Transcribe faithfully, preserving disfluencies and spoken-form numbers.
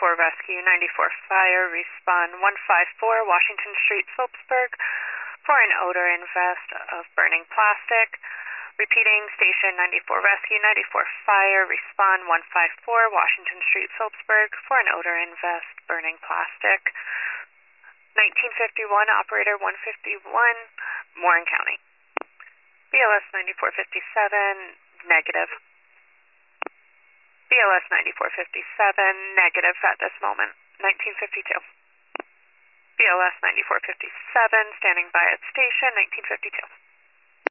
ninety-four Rescue, ninety-four Fire, respond one five four Washington Street, Phillipsburg, for an odor in vest of burning plastic. Repeating, station ninety-four Rescue, ninety-four Fire, respond one five four Washington Street, Phillipsburg, for an odor in vest burning plastic. nineteen fifty-one, operator one fifty-one, Warren County. B L S ninety-four fifty-seven, negative. B L S ninety-four fifty-seven, negative at this moment. nineteen fifty-two. B L S ninety-four fifty-seven, standing by at station, nineteen fifty-two.